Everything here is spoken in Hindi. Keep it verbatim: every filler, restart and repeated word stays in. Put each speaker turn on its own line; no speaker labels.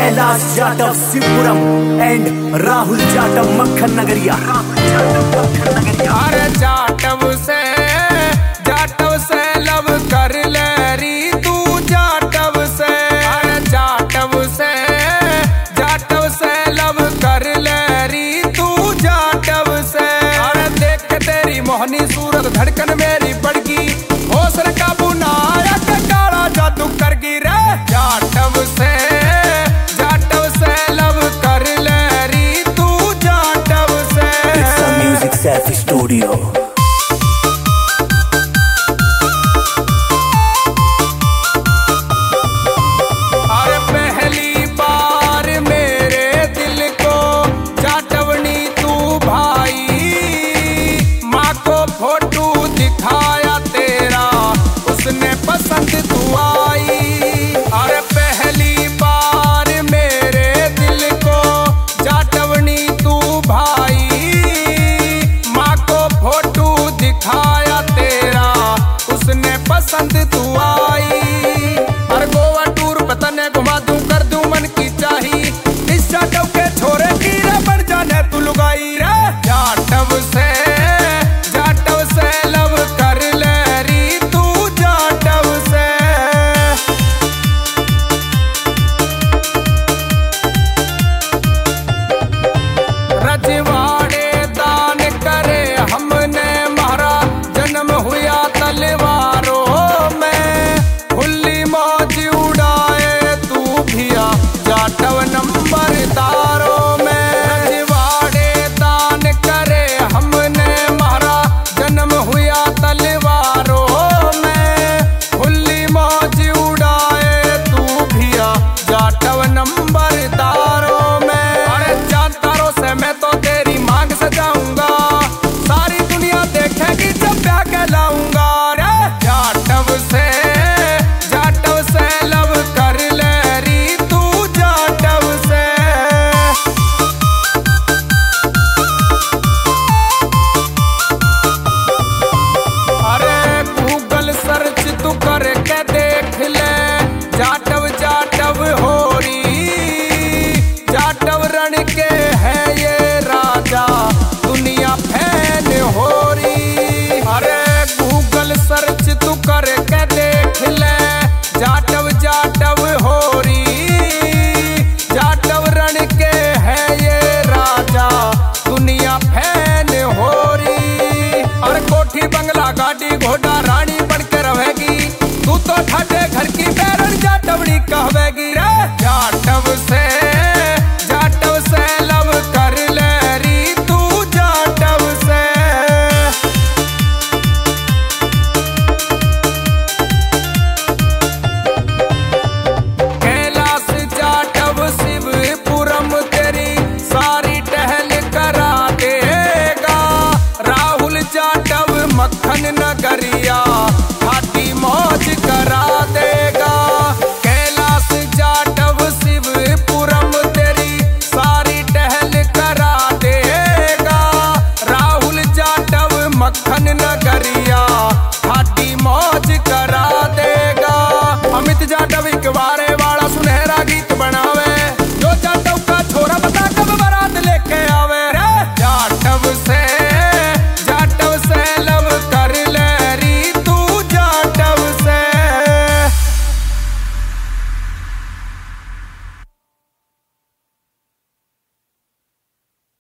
कैलाश जाटव शिवपुरम एंड राहुल जाटव मक्खन नगरिया।
अरे जाटव से जाटव से लव कर ले री तू जाटव से। अरे जाटव से जाटव से लव कर ले री तू जाटव से। अरे देख के तेरी मोहनी सूरत धड़कन मेरी बढ़ गई, होश रे काबू ना आया के काला जादू कर गी रे। जाटव से जाटव से लव कर ले री तू जाटव से।
It's a music selfie studio।
पसंद तू आई, अरे पहली बार मेरे दिल को जाटवनी तू भाई। माँ को फोटो दिखाया तेरा, उसने पसंद तू आई। अरे गोवा टूर पे तने घुमा दूं, कर दूं मन की चाही। इस जाटव के छोरे की रे बन जाने तू लुगाई रे। जाटव से जाटव से लव कर ले री तू जाटव से। रजवाड़े दान करे हमने मारा, जन्म हुआ तलवारों में। खुली मौज उड़ाए तू भिया जाटव नंबर तारों में। रजवाड़े दान करे हमने मारा, जन्म हुआ तलवारों में। खुली मौज उड़ाए तू भिया जाटव नंबर तारों में। अरे जान तारों से मैं तो तेरी मांग सजाऊंगा, सारी दुनिया देखेगी जब ब्याह कहलाऊंगा रे। जाटव से जाटव से लव कर ले री तू जाटव से। अरे गूगल सर्च तू करके देख ले, जाटव जाटव हो री। जाटव रण के है ये राजा, दुनिया फैन हो री। अरे गूगल सर्च तू करके देख ले, जाटव जाटव हो री। जाटव रण के है ये राजा, दुनिया फैन हो री। अरे कोठी बंगला गाड़ी घोड़ा रानी बन के रहेगी, तू तो ठाटे घर की बैरन जाटवनी कहवेगी रे। जाटव से जाटव से लव कर ले री तू जाटव से। कैलाश जाटव शिवपुरम तेरी सारी टहल करा देगा। राहुल जाटव मक्खन नगरिया हाथी मौज करा देगा। कैलाश जाटव शिवपुरम तेरी सारी टहल करा देगा। राहुल जाटव मक्खन नगरिया हाथी मौज करा देगा। अमित जाटव एक बार